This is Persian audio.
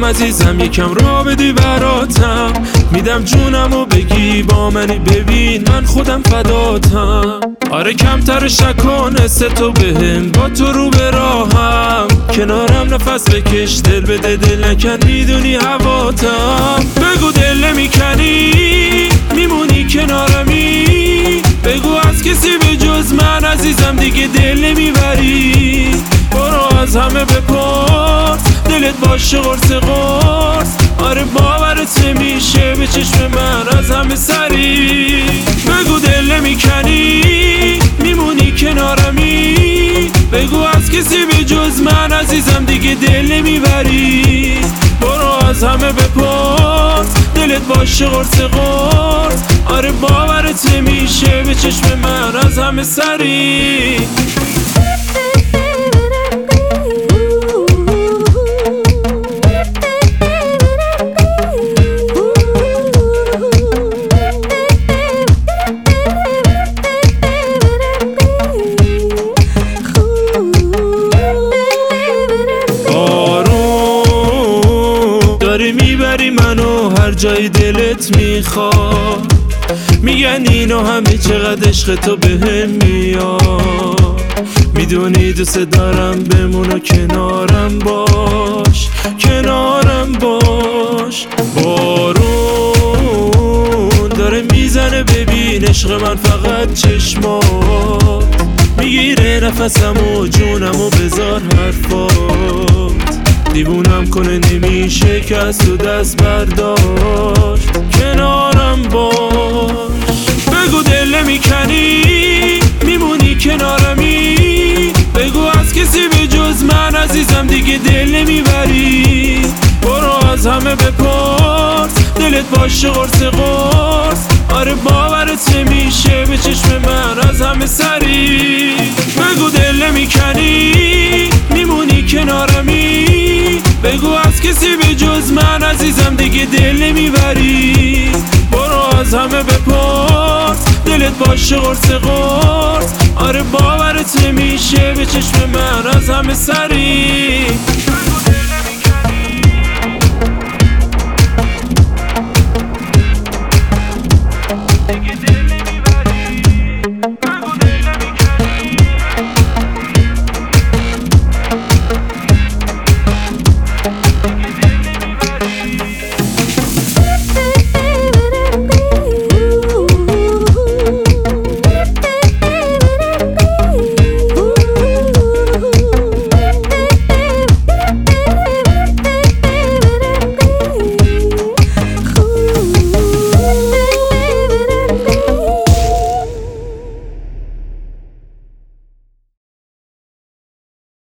عزیزم یکم را بدی براتم، میدم جونمو بگی با منی، ببین من خودم فداتم. آره کمتر شکانست تو بهم، با تو رو به راهم، کنارم نفس بکش دل بده دل نکن، میدونی هواتم. بگو دل نمیکنی میمونی کنارمی، بگو از کسی به جز من عزیزم دیگه دل نمیبری. برو از همه بپرس دلت باشه قرص قرص، آره باورت نمیشه به چشم من از همه سری. بگو دل نمیکنی میمونی کنارمی، بگو از کسی به جز من عزیزم دیگه دل نمیبری. برو از همه بپرس دلت باشه قرص قرص، آره باورت نمیشه به چشم من از همه سری. میبری منو هر جای دلت میخواد، میگن اینو همه چقدر عشق تو بهم میاد. میدونی دوست دارم بمون و کنارم باش، کنارم باش. بارون داره میزنه ببین عشق من فقط چشمات، میگیره نفسم و جونم و بذار حرفات، دیوونم کنه نمیشه که از تو دست برداشت. کنارم باش. بگو دل نمیکنی میمونی کنارمی، بگو از کسی به جز من عزیزم دیگه دل نمیبری. برو از همه بپرس دلت باشه قرص قرص، آره باورت نمیشه به چشم من از همه سری. بگو دل نمیکنی میمونی کنارمی، بگو از کسی به جز من عزیزم دیگه دل نمیبری. برو از همه بپرس دلت باشه قرص قرص، آره باورت نمیشه به چشم من از همه سری.